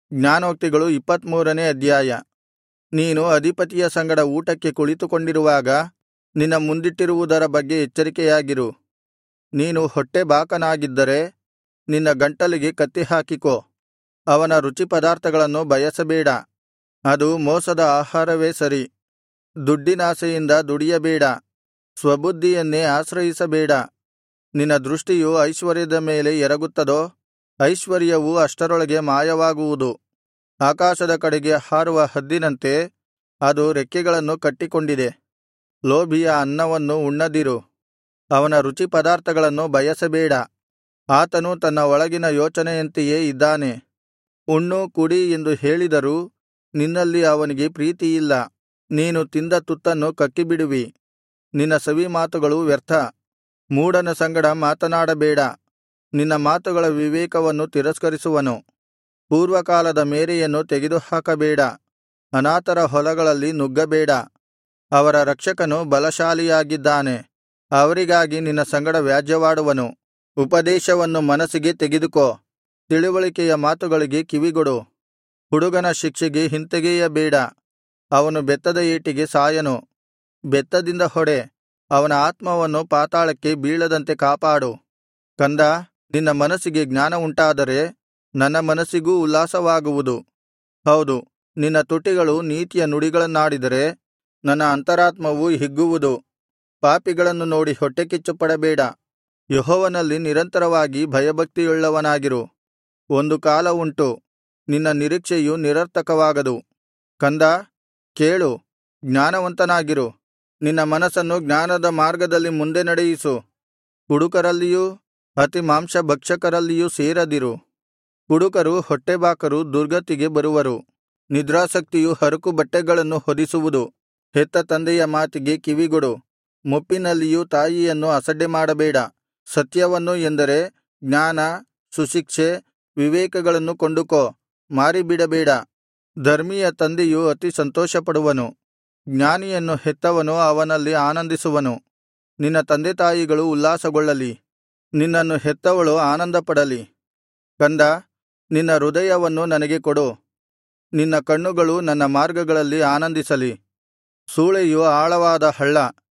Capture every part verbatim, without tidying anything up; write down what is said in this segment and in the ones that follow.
ಜ್ಞಾನೋಕ್ತಿಗಳು ಇಪ್ಪತ್ತಮೂರನೇ ಅಧ್ಯಾಯ. ನೀನು ಅಧಿಪತಿಯ ಸಂಗಡ ಊಟಕ್ಕೆ ಕುಳಿತುಕೊಂಡಿರುವಾಗ ನಿನ್ನ ಮುಂದಿಟ್ಟಿರುವುದರ ಬಗ್ಗೆ ಎಚ್ಚರಿಕೆಯಾಗಿರು. ನೀನು ಹೊಟ್ಟೆಬಾಕನಾಗಿದ್ದರೆ ನಿನ್ನ ಗಂಟಲಿಗೆ ಕತ್ತಿ ಹಾಕಿಕೋ. ಅವನ ರುಚಿಪದಾರ್ಥಗಳನ್ನು ಬಯಸಬೇಡ, ಅದು ಮೋಸದ ಆಹಾರವೇ ಸರಿ. ದುಡ್ಡಿನಾಶೆಯಿಂದ ದುಡಿಯಬೇಡ, ಸ್ವಬುದ್ಧಿಯನ್ನೇ ಆಶ್ರಯಿಸಬೇಡ. ನಿನ್ನ ದೃಷ್ಟಿಯು ಐಶ್ವರ್ಯದ ಮೇಲೆ ಎರಗುತ್ತದೋ, ಐಶ್ವರ್ಯವು ಅಷ್ಟರೊಳಗೆ ಮಾಯವಾಗುವುದು. ಆಕಾಶದ ಕಡೆಗೆ ಹಾರುವ ಹದ್ದಿನಂತೆ ಅದು ರೆಕ್ಕೆಗಳನ್ನು ಕಟ್ಟಿಕೊಂಡಿದೆ. ಲೋಭಿಯ ಅನ್ನವನ್ನು ಉಣ್ಣದಿರು, ಅವನ ರುಚಿಪದಾರ್ಥಗಳನ್ನು ಬಯಸಬೇಡ. ಆತನು ತನ್ನ ಒಳಗಿನ ಯೋಚನೆಯಂತೆಯೇ ಇದ್ದಾನೆ. ಉಣ್ಣು ಕುಡಿ ಎಂದು ಹೇಳಿದರೂ ನಿನ್ನಲ್ಲಿ ಅವನಿಗೆ ಪ್ರೀತಿಯಿಲ್ಲ. ನೀನು ತಿಂದ ತುತ್ತನ್ನು ಕಕ್ಕಿಬಿಡುವಿ. ನಿನ್ನ ಸವಿಮಾತುಗಳು ವ್ಯರ್ಥ. ಮೂಢನ ಸಂಗಡ ಮಾತನಾಡಬೇಡ, ನಿನ್ನ ಮಾತುಗಳ ವಿವೇಕವನ್ನು ತಿರಸ್ಕರಿಸುವನು. ಪೂರ್ವಕಾಲದ ಮೇರೆಯನ್ನು ತೆಗೆದುಹಾಕಬೇಡ, ಅನಾಥರ ಹೊಲಗಳಲ್ಲಿ ನುಗ್ಗಬೇಡ. ಅವರ ರಕ್ಷಕನು ಬಲಶಾಲಿಯಾಗಿದ್ದಾನೆ, ಅವರಿಗಾಗಿ ನಿನ್ನ ಸಂಗಡ ವ್ಯಾಜ್ಯವಾಡುವನು. ಉಪದೇಶವನ್ನು ಮನಸ್ಸಿಗೆ ತೆಗೆದುಕೋ, ತಿಳಿವಳಿಕೆಯ ಮಾತುಗಳಿಗೆ ಕಿವಿಗೊಡು. ಹುಡುಗನ ಶಿಕ್ಷೆಗೆ ಹಿಂತೆಗೆಯಬೇಡ, ಅವನು ಬೆತ್ತದ ಏಟಿಗೆ ಸಾಯನು. ಬೆತ್ತದಿಂದ ಹೊಡೆ, ಅವನ ಆತ್ಮವನ್ನು ಪಾತಾಳಕ್ಕೆ ಬೀಳದಂತೆ ಕಾಪಾಡು. ಕಂದಾ, ನಿನ್ನ ಮನಸ್ಸಿಗೆ ಜ್ಞಾನ ಉಂಟಾದರೆ ನನ್ನ ಮನಸ್ಸಿಗೂ ಉಲ್ಲಾಸವಾಗುವುದು. ಹೌದು, ನಿನ್ನ ತುಟಿಗಳು ನೀತಿಯ ನುಡಿಗಳನ್ನಾಡಿದರೆ ನನ್ನ ಅಂತರಾತ್ಮವು ಹಿಗ್ಗುವುದು. ಪಾಪಿಗಳನ್ನು ನೋಡಿ ಹೊಟ್ಟೆಕಿಚ್ಚುಪಡಬೇಡ, ಯೆಹೋವನಲ್ಲಿ ನಿರಂತರವಾಗಿ ಭಯಭಕ್ತಿಯುಳ್ಳವನಾಗಿರು. ಒಂದು ಕಾಲ ಉಂಟು, ನಿನ್ನ ನಿರೀಕ್ಷೆಯು ನಿರರ್ಥಕವಾಗದು. ಕಂದಾ, ಕೇಳು, ಜ್ಞಾನವಂತನಾಗಿರು. ನಿನ್ನ ಮನಸ್ಸನ್ನು ಜ್ಞಾನದ ಮಾರ್ಗದಲ್ಲಿ ಮುಂದೆ ನಡೆಯಿಸು. ಕುಡುಕರಲ್ಲಿಯೂ ಅತಿ ಮಾಂಸಭಕ್ಷಕರಲ್ಲಿಯೂ ಸೇರದಿರು. ಕುಡುಕರು ಹೊಟ್ಟೆಬಾಕರು ದುರ್ಗತಿಗೆ ಬರುವರು. ನಿದ್ರಾಸಕ್ತಿಯು ಹರಕು ಬಟ್ಟೆಗಳನ್ನು ಹೊದಿಸುವುದು. ಹೆತ್ತ ತಂದೆಯ ಮಾತಿಗೆ ಕಿವಿಗೊಡು, ಮುಪ್ಪಿನಲ್ಲಿಯೂ ತಾಯಿಯನ್ನು ಅಸಡ್ಡೆ ಮಾಡಬೇಡ. ಸತ್ಯವನ್ನು ಎಂದರೆ ಜ್ಞಾನ, ಸುಶಿಕ್ಷೆ, ವಿವೇಕಗಳನ್ನು ಕೊಂಡುಕೋ, ಮಾರಿಬಿಡಬೇಡ. ಧರ್ಮಿಯ ತಂದೆಯು ಅತಿ ಸಂತೋಷಪಡುವನು, ಜ್ಞಾನಿಯನ್ನು ಹೆತ್ತವನು ಅವನಲ್ಲಿ ಆನಂದಿಸುವನು. ನಿನ್ನ ತಂದೆತಾಯಿಗಳು ಉಲ್ಲಾಸಗೊಳ್ಳಲಿ, ನಿನ್ನನ್ನು ಹೆತ್ತವಳು ಆನಂದಪಡಲಿ. ಕಂದಾ, ನಿನ್ನ ಹೃದಯವನ್ನು ನನಗೆ ಕೊಡು, ನಿನ್ನ ಕಣ್ಣುಗಳು ನನ್ನ ಮಾರ್ಗಗಳಲ್ಲಿ ಆನಂದಿಸಲಿ. ಸೂಳೆಯು ಆಳವಾದ ಹಳ್ಳ,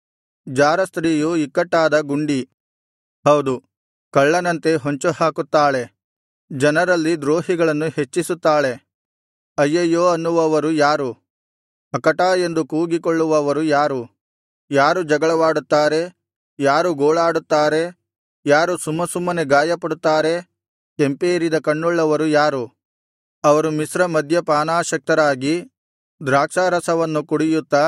ಜಾರಸ್ತ್ರೀಯು ಇಕ್ಕಟ್ಟಾದ ಗುಂಡಿ. ಹೌದು, ಕಳ್ಳನಂತೆ ಹೊಂಚುಹಾಕುತ್ತಾಳೆ, ಜನರಲ್ಲಿ ದ್ರೋಹಿಗಳನ್ನು ಹೆಚ್ಚಿಸುತ್ತಾಳೆ. ಅಯ್ಯಯ್ಯೋ ಅನ್ನುವವರು ಯಾರು? ಅಕಟಾ ಎಂದು ಕೂಗಿಕೊಳ್ಳುವವರು ಯಾರು? ಯಾರು ಜಗಳವಾಡುತ್ತಾರೆ? ಯಾರು ಗೋಳಾಡುತ್ತಾರೆ? ಯಾರು ಸುಮ್ಮಸುಮ್ಮನೆ ಗಾಯಪಡುತ್ತಾರೆ? ಕೆಂಪೇರಿದ ಕಣ್ಣುಳ್ಳವರು ಯಾರು? ಅವರು ಮಿಶ್ರ ಮದ್ಯಪಾನಾಸಕ್ತರಾಗಿ ದ್ರಾಕ್ಷಾರಸವನ್ನು ಕುಡಿಯುತ್ತಾ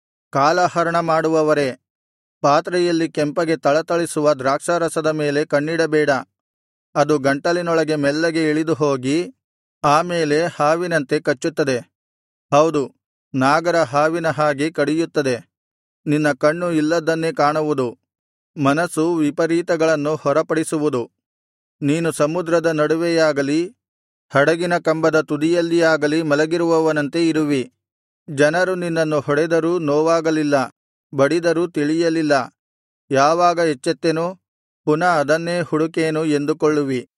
ಕಾಲಹರಣ ಮಾಡುವವರೇ. ಪಾತ್ರೆಯಲ್ಲಿ ಕೆಂಪಗೆ ಥಳಥಳಿಸುವ ದ್ರಾಕ್ಷಾರಸದ ಮೇಲೆ ಕಣ್ಣಿಡಬೇಡ, ಅದು ಗಂಟಲಿನೊಳಗೆ ಮೆಲ್ಲಗೆ ಇಳಿದು ಹೋಗಿ ಆಮೇಲೆ ಹಾವಿನಂತೆ ಕಚ್ಚುತ್ತದೆ. ಹೌದು, ನಾಗರ ಹಾವಿನ ಹಾಗೆ ಕಡಿಯುತ್ತದೆ. ನಿನ್ನ ಕಣ್ಣು ಇಲ್ಲದ್ದನ್ನೇ ಕಾಣುವುದು, ಮನಸ್ಸು ವಿಪರೀತಗಳನ್ನು ಹೊರಪಡಿಸುವುದು. ನೀನು ಸಮುದ್ರದ ನಡುವೆಯಾಗಲಿ ಹಡಗಿನ ಕಂಬದ ತುದಿಯಲ್ಲಿಯಾಗಲಿ ಮಲಗಿರುವವನಂತೆ ಇರುವಿ. ಜನರು ನಿನ್ನನ್ನು ಹೊಡೆದರೂ ನೋವಾಗಲಿಲ್ಲ, ಬಡಿದರೂ ತಿಳಿಯಲಿಲ್ಲ. ಯಾವಾಗ ಎಚ್ಚೆತ್ತೆನು, ಪುನಃ ಅದನ್ನೇ ಹುಡುಕೇನು ಎಂದುಕೊಳ್ಳುವಿ.